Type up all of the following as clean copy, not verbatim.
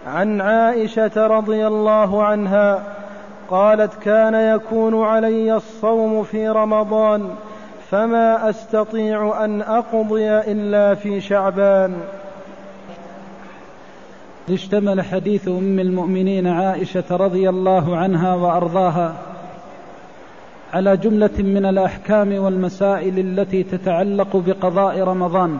عن عائشة رضي الله عنها قالت: كان يكون علي الصوم في رمضان فما أستطيع أن أقضي إلا في شعبان. اشتمل حديث أم المؤمنين عائشة رضي الله عنها وأرضاها على جملة من الأحكام والمسائل التي تتعلق بقضاء رمضان.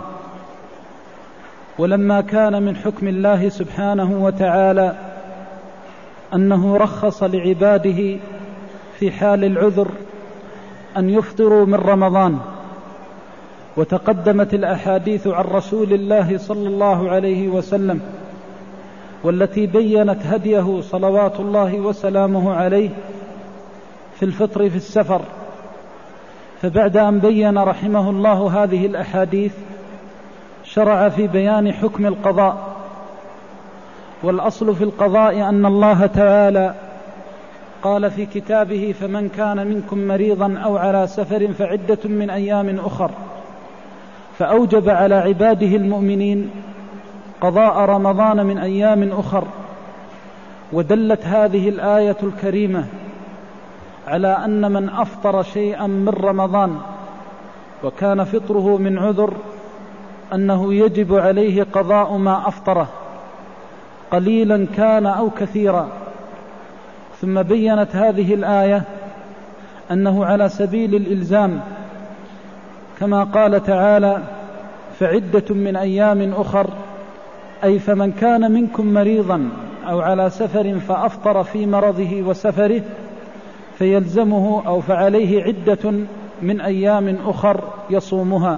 ولما كان من حكم الله سبحانه وتعالى أنه رخص لعباده في حال العذر أن يفطروا من رمضان، وتقدمت الأحاديث عن رسول الله صلى الله عليه وسلم والتي بيّنت هديه صلوات الله وسلامه عليه في الفطر في السفر، فبعد أن بيّن رحمه الله هذه الأحاديث شرع في بيان حكم القضاء. والأصل في القضاء أن الله تعالى قال في كتابه: فمن كان منكم مريضا أو على سفر فعدة من أيام أخر، فأوجب على عباده المؤمنين قضاء رمضان من أيام أخر. ودلت هذه الآية الكريمة على أن من أفطر شيئا من رمضان وكان فطره من عذر أنه يجب عليه قضاء ما أفطره قليلا كان أو كثيرا. ثم بيّنت هذه الآية أنه على سبيل الإلزام، كما قال تعالى: فعدة من أيام أخر، أي فمن كان منكم مريضا أو على سفر فأفطر في مرضه وسفره فيلزمه أو فعليه عدة من أيام أخر يصومها.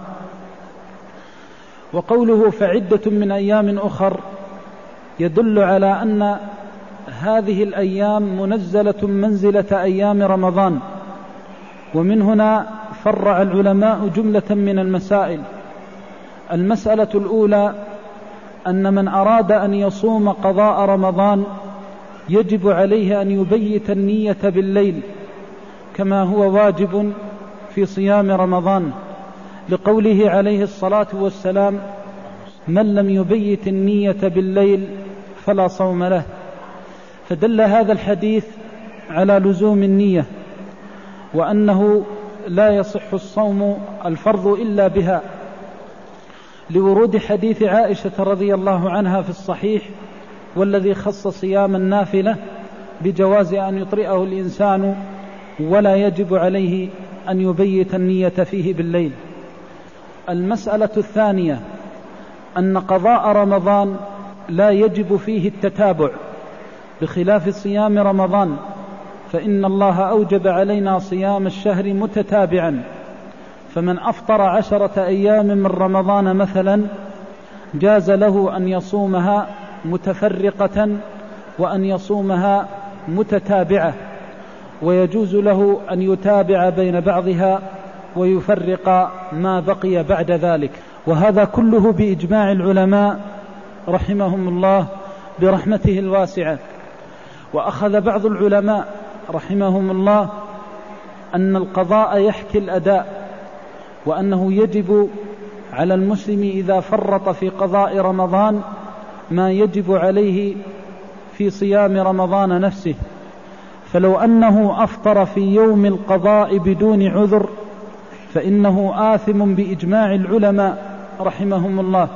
وقوله فعدة من أيام أخر يدل على أن هذه الأيام منزلة منزلة أيام رمضان. ومن هنا فرع العلماء جملة من المسائل. المسألة الأولى أن من أراد أن يصوم قضاء رمضان يجب عليه أن يبيت النية بالليل كما هو واجب في صيام رمضان، لقوله عليه الصلاة والسلام: من لم يبيت النية بالليل فلا صوم له. فدل هذا الحديث على لزوم النية، وأنه لا يصح الصوم الفرض إلا بها، لورود حديث عائشة رضي الله عنها في الصحيح والذي خص صيام النافلة بجواز أن يطرئه الإنسان ولا يجب عليه أن يبيت النية فيه بالليل. المسألة الثانية أن قضاء رمضان لا يجب فيه التتابع بخلاف صيام رمضان، فإن الله أوجب علينا صيام الشهر متتابعا، فمن أفطر 10 أيام من رمضان مثلا جاز له أن يصومها متفرقة وأن يصومها متتابعة، ويجوز له أن يتابع بين بعضها ويفرق ما بقي بعد ذلك. وهذا كله بإجماع العلماء رحمهم الله برحمته الواسعة. وأخذ بعض العلماء رحمهم الله أن القضاء يحكي الأداء، وأنه يجب على المسلم إذا فرط في قضاء رمضان ما يجب عليه في صيام رمضان نفسه. فلو أنه أفطر في يوم القضاء بدون عذر فإنه آثم بإجماع العلماء رحمهم الله،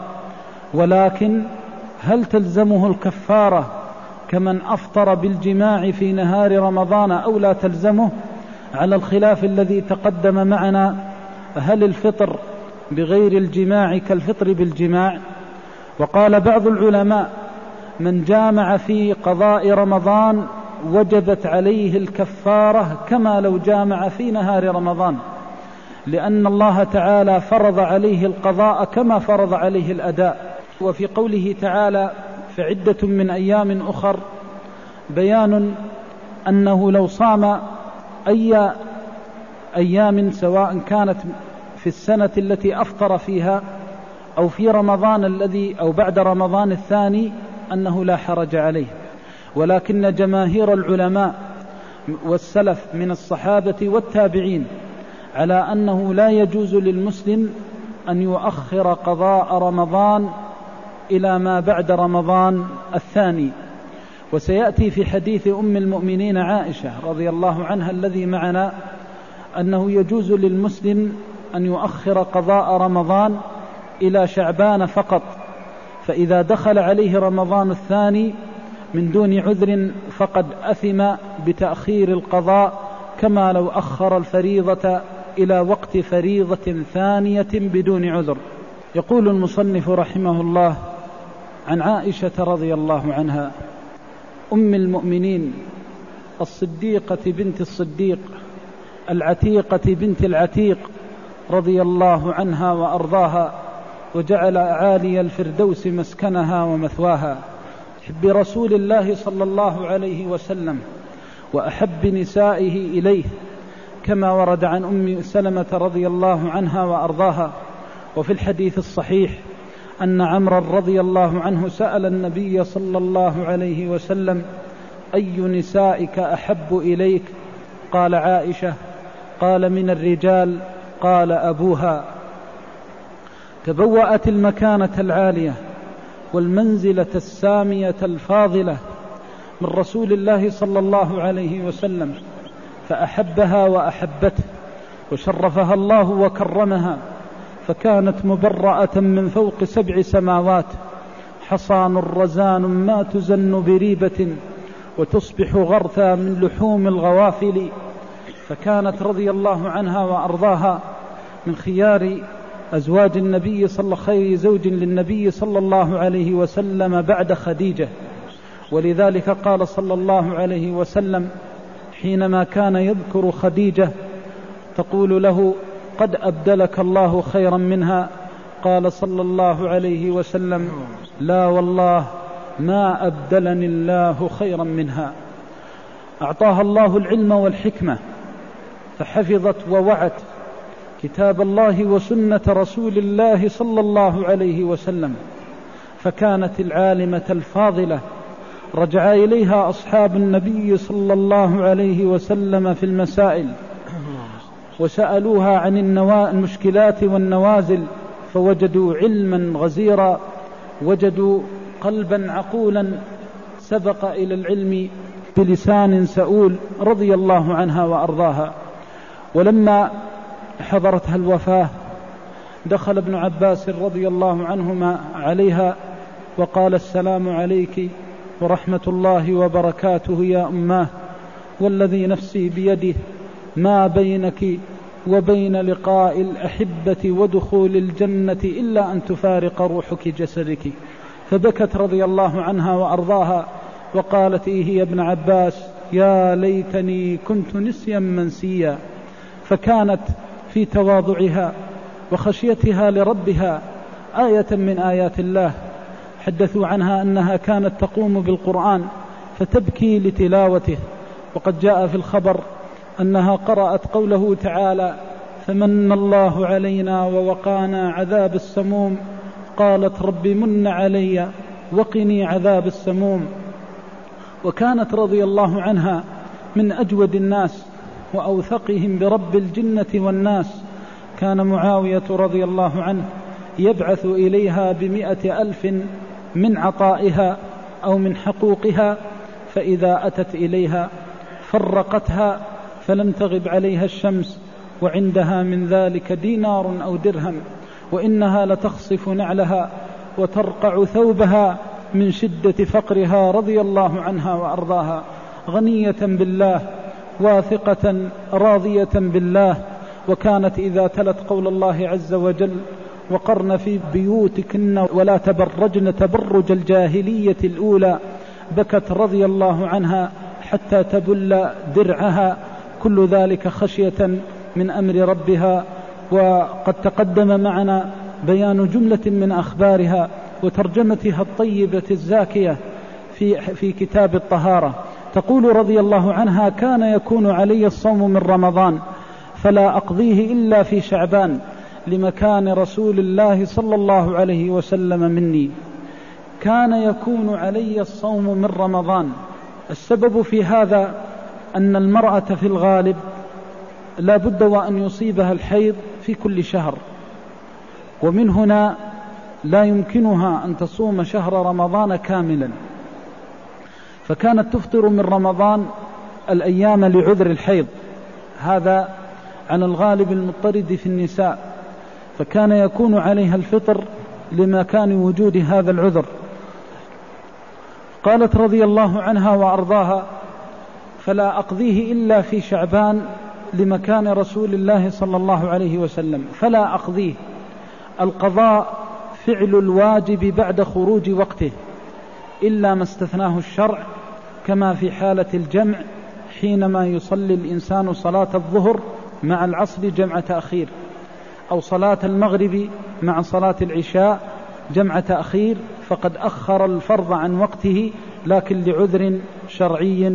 ولكن هل تلزمه الكفارة كمن أفطر بالجماع في نهار رمضان أو لا تلزمه؟ على الخلاف الذي تقدم معنا، هل الفطر بغير الجماع كالفطر بالجماع؟ وقال بعض العلماء: من جامع في قضاء رمضان وجبت عليه الكفارة كما لو جامع في نهار رمضان، لأن الله تعالى فرض عليه القضاء كما فرض عليه الأداء. وفي قوله تعالى فعدة من أيام أخر بيان أنه لو صام أي أيام سواء كانت في السنة التي أفطر فيها أو في رمضان الذي أو بعد رمضان الثاني أنه لا حرج عليه. ولكن جماهير العلماء والسلف من الصحابة والتابعين على أنه لا يجوز للمسلم أن يؤخر قضاء رمضان إلى ما بعد رمضان الثاني. وسيأتي في حديث أم المؤمنين عائشة رضي الله عنها الذي معنا أنه يجوز للمسلم أن يؤخر قضاء رمضان إلى شعبان فقط، فإذا دخل عليه رمضان الثاني من دون عذر فقد أثم بتأخير القضاء كما لو أخر الفريضة إلى وقت فريضة ثانية بدون عذر. يقول المصنف رحمه الله عن عائشة رضي الله عنها أم المؤمنين الصديقة بنت الصديق العتيقة بنت العتيق رضي الله عنها وأرضاها، وجعل أعالي الفردوس مسكنها ومثواها، حب رسول الله صلى الله عليه وسلم وأحب نسائه إليه، كما ورد عن أم سلمة رضي الله عنها وأرضاها. وفي الحديث الصحيح أن عمرا رضي الله عنه سأل النبي صلى الله عليه وسلم: أي نسائك أحب إليك؟ قال: عائشة. قال: من الرجال؟ قال: أبوها. تبوأت المكانة العالية والمنزلة السامية الفاضلة من رسول الله صلى الله عليه وسلم، فأحبها وأحبته، وشرفها الله وكرمها، فكانت مبرأة من فوق 7 سماوات، حصان رزان ما تزن بريبة، وتصبح غرثا من لحوم الغوافل. فكانت رضي الله عنها وأرضاها من خيار أزواج النبي خير زوج للنبي صلى الله عليه وسلم بعد خديجة. ولذلك قال صلى الله عليه وسلم حينما كان يذكر خديجة تقول له: قد أبدلك الله خيرا منها. قال صلى الله عليه وسلم: لا والله ما أبدلني الله خيرا منها. أعطاها الله العلم والحكمة، فحفظت ووعت كتاب الله وسنة رسول الله صلى الله عليه وسلم، فكانت العالمة الفاضلة. رجع إليها أصحاب النبي صلى الله عليه وسلم في المسائل، وسألوها عن المشكلات والنوازل، فوجدوا علما غزيرا، وجدوا قلبا عقولا سبق إلى العلم بلسان سؤول رضي الله عنها وأرضاها. ولما حضرتها الوفاة دخل ابن عباس رضي الله عنهما عليها وقال: السلام عليك ورحمة الله وبركاته يا أماه، والذي نفسي بيده ما بينك وبين لقاء الأحبة ودخول الجنة إلا أن تفارق روحك جسدك. فبكت رضي الله عنها وأرضاها وقالت: إيه يا ابن عباس، يا ليتني كنت نسيا منسيا. فكانت في تواضعها وخشيتها لربها آية من آيات الله. حدثوا عنها أنها كانت تقوم بالقرآن فتبكي لتلاوته، وقد جاء في الخبر أنها قرأت قوله تعالى: فمن الله علينا ووقانا عذاب السموم. قالت: رب من علي وقني عذاب السموم. وكانت رضي الله عنها من أجود الناس وأوثقهم برب الجنة والناس. كان معاوية رضي الله عنه يبعث إليها ب100,000 من عطائها أو من حقوقها، فإذا أتت إليها فرقتها فلم تغب عليها الشمس وعندها من ذلك دينار أو درهم، وإنها لتخصف نعلها وترقع ثوبها من شدة فقرها رضي الله عنها وأرضاها، غنية بالله واثقة راضية بالله. وكانت إذا تلت قول الله عز وجل: وقرن في بيوتكن ولا تبرجن تبرج الجاهلية الأولى، بكت رضي الله عنها حتى تبل درعها، كل ذلك خشية من أمر ربها. وقد تقدم معنا بيان جملة من أخبارها وترجمتها الطيبة الزاكية في كتاب الطهارة. تقول رضي الله عنها: كان يكون علي الصوم من رمضان فلا أقضيه إلا في شعبان، لمكان رسول الله صلى الله عليه وسلم مني. كان يكون علي الصوم من رمضان. السبب في هذا أن المرأة في الغالب لا بد وأن يصيبها الحيض في كل شهر، ومن هنا لا يمكنها أن تصوم شهر رمضان كاملا، فكانت تفطر من رمضان الأيام لعذر الحيض، هذا عن الغالب المضطرد في النساء، فكان يكون عليها الفطر لمكان وجود هذا العذر. قالت رضي الله عنها وأرضاها: فلا أقضيه إلا في شعبان لمكان رسول الله صلى الله عليه وسلم. فلا أقضيه، القضاء فعل الواجب بعد خروج وقته إلا ما استثناه الشرع، كما في حالة الجمع حينما يصلي الإنسان صلاة الظهر مع العصر جمع تأخير، أو صلاة المغرب مع صلاة العشاء جمع تأخير، فقد أخر الفرض عن وقته لكن لعذر شرعي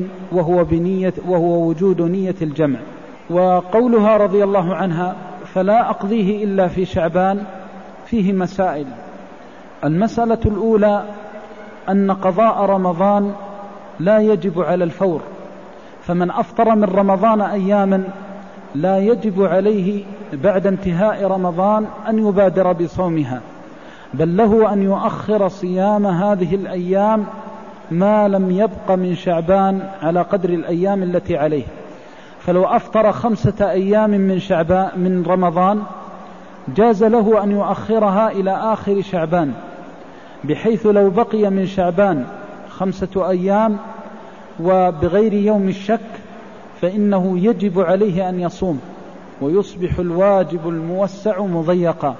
وهو وجود نية الجمع. وقولها رضي الله عنها: فلا أقضيه إلا في شعبان، فيه مسائل. المسألة الأولى أن قضاء رمضان لا يجب على الفور، فمن أفطر من رمضان أياما لا يجب عليه بعد انتهاء رمضان أن يبادر بصومها، بل له أن يؤخر صيام هذه الأيام ما لم يبق من شعبان على قدر الأيام التي عليه. فلو أفطر 5 أيام من رمضان جاز له أن يؤخرها إلى آخر شعبان، بحيث لو بقي من شعبان 5 أيام وبغير يوم الشك فإنه يجب عليه أن يصوم، ويصبح الواجب الموسع مضيقا.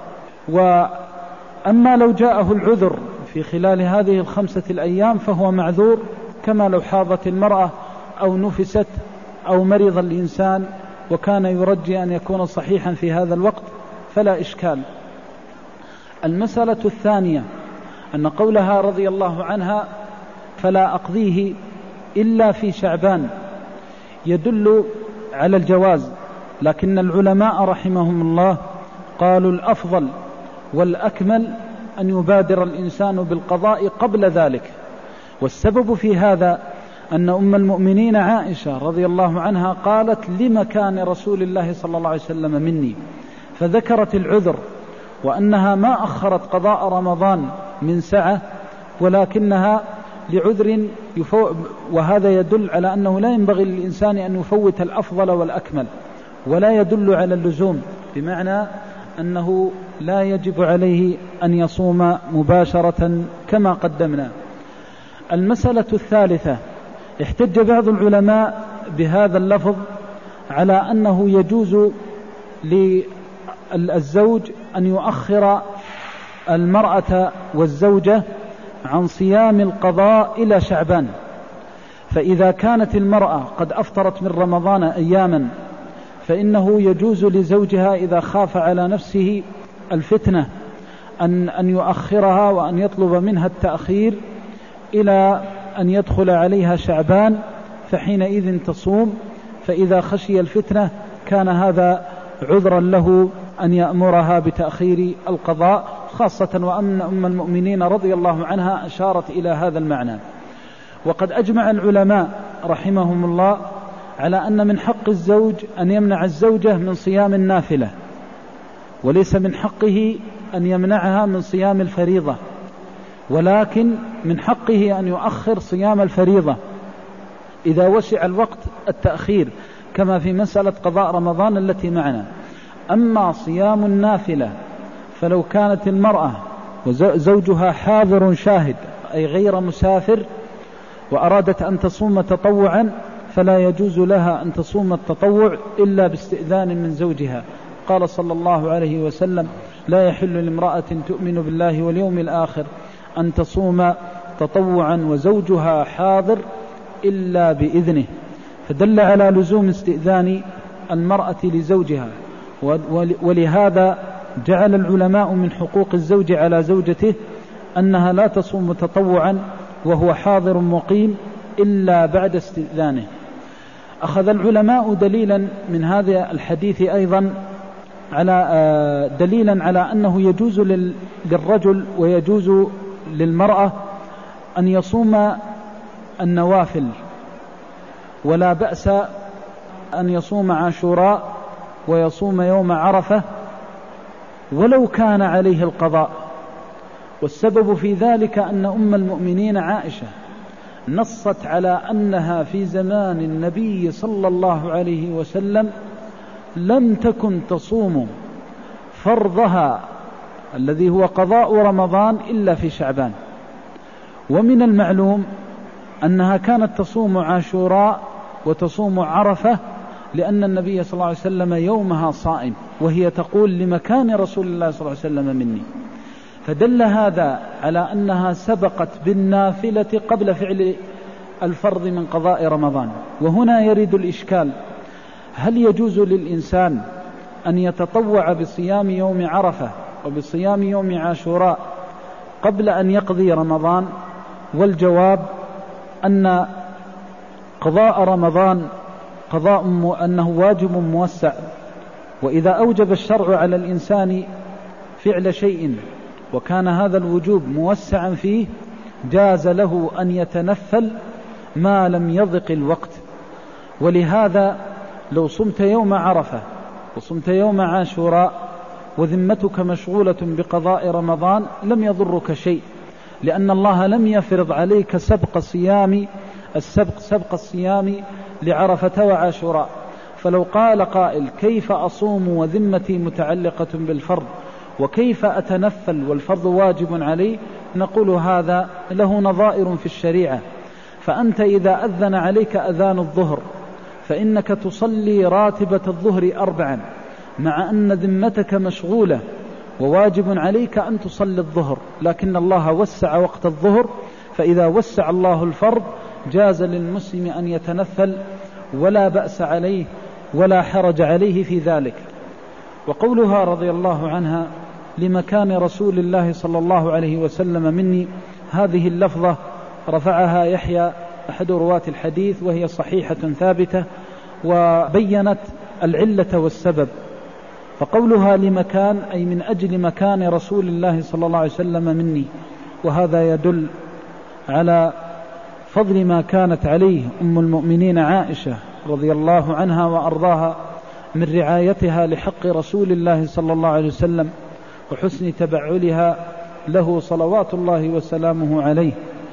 وأما لو جاءه العذر في خلال هذه 5 الأيام فهو معذور، كما لو حاضت المرأة أو نفست أو مرض الإنسان وكان يرجي أن يكون صحيحا في هذا الوقت فلا إشكال. المسألة الثانية أن قولها رضي الله عنها: فلا أقضيه إلا في شعبان، يدل على الجواز، لكن العلماء رحمهم الله قالوا الأفضل والأكمل أن يبادر الإنسان بالقضاء قبل ذلك. والسبب في هذا أن أم المؤمنين عائشة رضي الله عنها قالت: لمكان رسول الله صلى الله عليه وسلم مني، فذكرت العذر، وأنها ما أخرت قضاء رمضان من سعة، ولكنها لعذر وهذا يدل على أنه لا ينبغي للإنسان أن يفوت الأفضل والأكمل، ولا يدل على اللزوم، بمعنى أنه لا يجب عليه أن يصوم مباشرة كما قدمنا. المسألة الثالثة: احتج بعض العلماء بهذا اللفظ على أنه يجوز للزوج أن يؤخر المرأة والزوجة عن صيام القضاء إلى شعبان، فإذا كانت المرأة قد أفطرت من رمضان أياما فإنه يجوز لزوجها إذا خاف على نفسه الفتنة أن يؤخرها وأن يطلب منها التأخير إلى أن يدخل عليها شعبان، فحينئذ تصوم، فإذا خشي الفتنة كان هذا عذرا له أن يأمرها بتأخير القضاء، خاصة وأن أم المؤمنين رضي الله عنها أشارت إلى هذا المعنى. وقد أجمع العلماء رحمهم الله على أن من حق الزوج أن يمنع الزوجة من صيام النافلة، وليس من حقه أن يمنعها من صيام الفريضة، ولكن من حقه أن يؤخر صيام الفريضة إذا وسع الوقت التأخير، كما في مسألة قضاء رمضان التي معنا. أما صيام النافلة فلو كانت المرأة وزوجها حاضر شاهد أي غير مسافر وأرادت أن تصوم تطوعا فلا يجوز لها أن تصوم التطوع إلا باستئذان من زوجها. قال صلى الله عليه وسلم: لا يحل لامرأة تؤمن بالله واليوم الآخر أن تصوم تطوعا وزوجها حاضر إلا بإذنه، فدل على لزوم استئذان المرأة لزوجها. ولهذا جعل العلماء من حقوق الزوج على زوجته أنها لا تصوم تطوعا وهو حاضر مقيم إلا بعد استئذانه. أخذ العلماء دليلا من هذا الحديث أيضا دليلا على أنه يجوز للرجل ويجوز للمرأة أن يصوم النوافل، ولا بأس أن يصوم عاشوراء ويصوم يوم عرفة ولو كان عليه القضاء، والسبب في ذلك أن أم المؤمنين عائشة نصت على أنها في زمان النبي صلى الله عليه وسلم لم تكن تصوم فرضها الذي هو قضاء رمضان إلا في شعبان. ومن المعلوم أنها كانت تصوم عاشوراء وتصوم عرفة لأن النبي صلى الله عليه وسلم يومها صائم، وهي تقول لمكان رسول الله صلى الله عليه وسلم مني. فدل هذا على أنها سبقت بالنافلة قبل فعل الفرض من قضاء رمضان. وهنا يرد الإشكال: هل يجوز للإنسان أن يتطوع بصيام يوم عرفة وبصيام يوم عاشوراء قبل أن يقضي رمضان؟ والجواب أن قضاء رمضان أنه واجب موسع، وإذا أوجب الشرع على الإنسان فعل شيء وكان هذا الوجوب موسعا فيه جاز له أن يتنفل ما لم يضق الوقت. ولهذا لو صمت يوم عرفة وصمت يوم عاشوراء وذمتك مشغولة بقضاء رمضان لم يضرك شيء، لأن الله لم يفرض عليك سبق الصيام لعرفة وعاشوراء. فلو قال قائل: كيف أصوم وذمتي متعلقة بالفرض، وكيف أتنفل والفرض واجب علي؟ نقول هذا له نظائر في الشريعة. فأنت إذا أذن عليك أذان الظهر فإنك تصلي راتبة الظهر 4 مع أن ذمتك مشغولة وواجب عليك أن تصلي الظهر، لكن الله وسع وقت الظهر، فإذا وسع الله الفرض جاز للمسلم أن يتنفل ولا بأس عليه ولا حرج عليه في ذلك. وقولها رضي الله عنها: لمكان رسول الله صلى الله عليه وسلم مني، هذه اللفظة رفعها يحيى أحد رواة الحديث وهي صحيحة ثابتة، وبينت العلة والسبب. فقولها لمكان أي من أجل مكان رسول الله صلى الله عليه وسلم مني، وهذا يدل على فضل ما كانت عليه أم المؤمنين عائشة رضي الله عنها وأرضاها من رعايتها لحق رسول الله صلى الله عليه وسلم وحسن تبعلها له صلوات الله وسلامه عليه،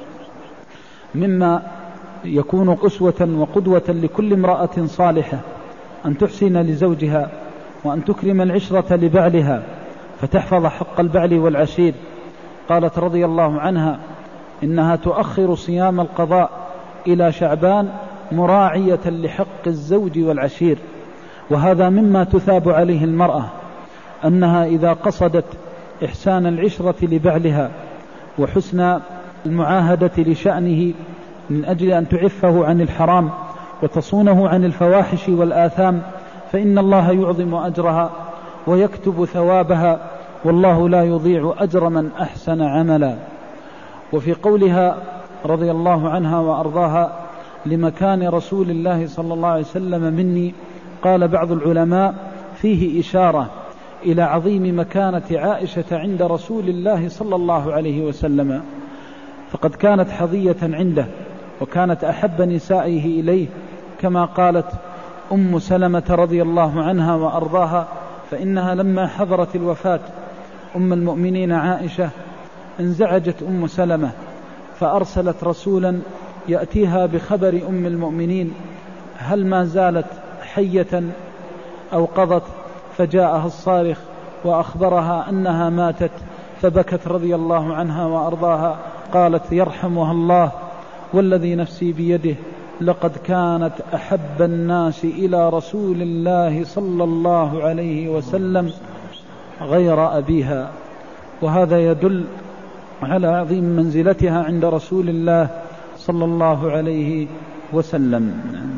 مما يكون قسوة وقدوة لكل امرأة صالحة أن تحسن لزوجها وأن تكرم العشرة لبعلها فتحفظ حق البعل والعشير. قالت رضي الله عنها: إنها تؤخر صيام القضاء إلى شعبان مراعية لحق الزوج والعشير. وهذا مما تثاب عليه المرأة، أنها إذا قصدت إحسان العشرة لبعلها وحسن المعاهدة لشأنه من أجل أن تعفه عن الحرام وتصونه عن الفواحش والآثام، فإن الله يعظم أجرها ويكتب ثوابها، والله لا يضيع أجر من أحسن عملا. وفي قولها رضي الله عنها وأرضاها: لمكان رسول الله صلى الله عليه وسلم مني، قال بعض العلماء: فيه إشارة إلى عظيم مكانة عائشة عند رسول الله صلى الله عليه وسلم، فقد كانت حظية عنده وكانت أحب نسائه إليه، كما قالت أم سلمة رضي الله عنها وأرضاها: فإنها لما حضرت الوفاة أم المؤمنين عائشة انزعجت أم سلمة فأرسلت رسولا يأتيها بخبر أم المؤمنين هل ما زالت حية أو قضت، فجاءها الصارخ وأخبرها أنها ماتت، فبكت رضي الله عنها وأرضاها، قالت: يرحمها الله، والذي نفسي بيده لقد كانت أحب الناس إلى رسول الله صلى الله عليه وسلم غير أبيها. وهذا يدل على عظيم منزلتها عند رسول الله صلى الله عليه وسلم.